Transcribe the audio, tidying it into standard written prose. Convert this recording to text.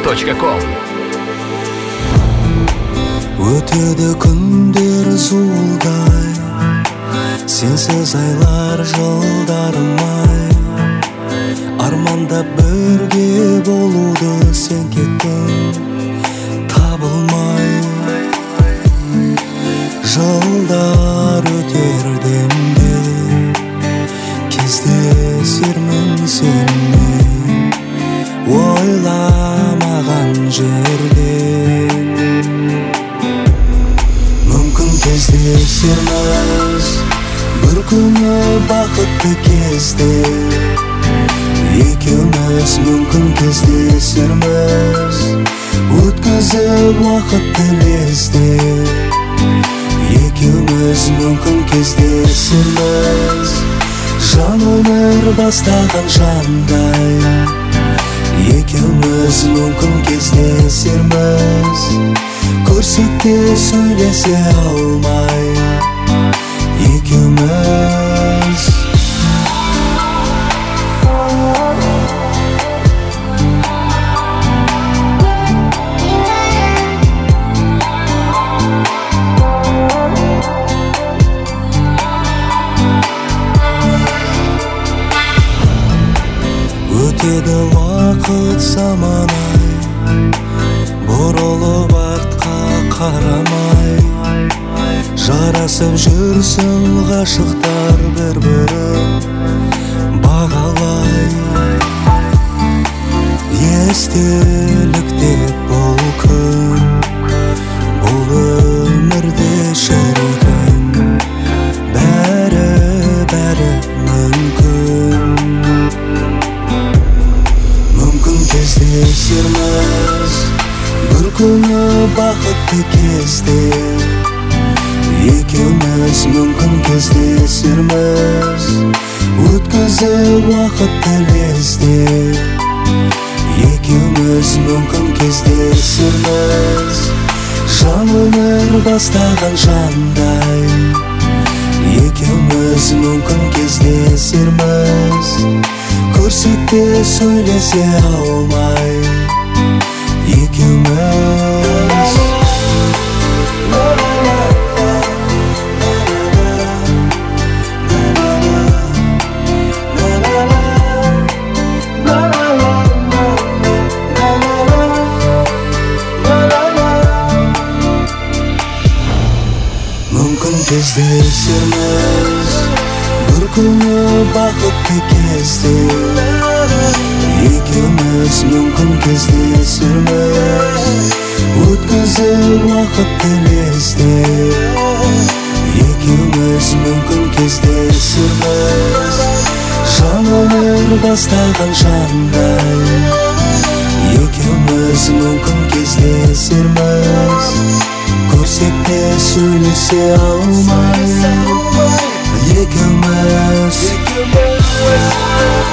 gmail.com. Өтеді күндер зуылдай, сенсіз айлар жылдарым-ай. Армандап бірге болуды сен кеттің, табылмай. Жылдар өтер демде, кездесермін сенімен, ойламаған жерден. Мүмкін кездесерміз бір күні бақытты кезде, екеуміз мүмкін кездесерміз өткізіп уақытты лезде. Екеуміз мүмкін кездесерміз жан өмір бастаған жандай. Екеуміз мүмкін кездесерміз көрсек те сөйлесе алмай. Екеуміз өтеді уақыт заман-ай, бұрылып артқа қарамай. Жарасып жүрсін ғашықтар бір-бірін бағалай. Естелік деп бұл күн, бұл өмірде шіркін, бәрі мүмкін. Мүмкін кездесерміз бір күні бақытты кезде, екеуміз мүмкін кездесерміз өткізіп уақытты лезде. Екеуміз мүмкін кездесерміз жан өмір бастаған жандай. Екеуміз мүмкін кездесерміз көрсек те сөйлесе алмай. Екеуміз мүмкін кездесерміз бір күні бақытты кезде, екеуміз мүмкін кездесерміз өткізіп уақытты лезде. Екеуміз мүмкін кездесерміз жан өмір бастаған жандай. Екеуміз мүмкін кездесерміз көрсек те сөйлесе алмай. Екеуміз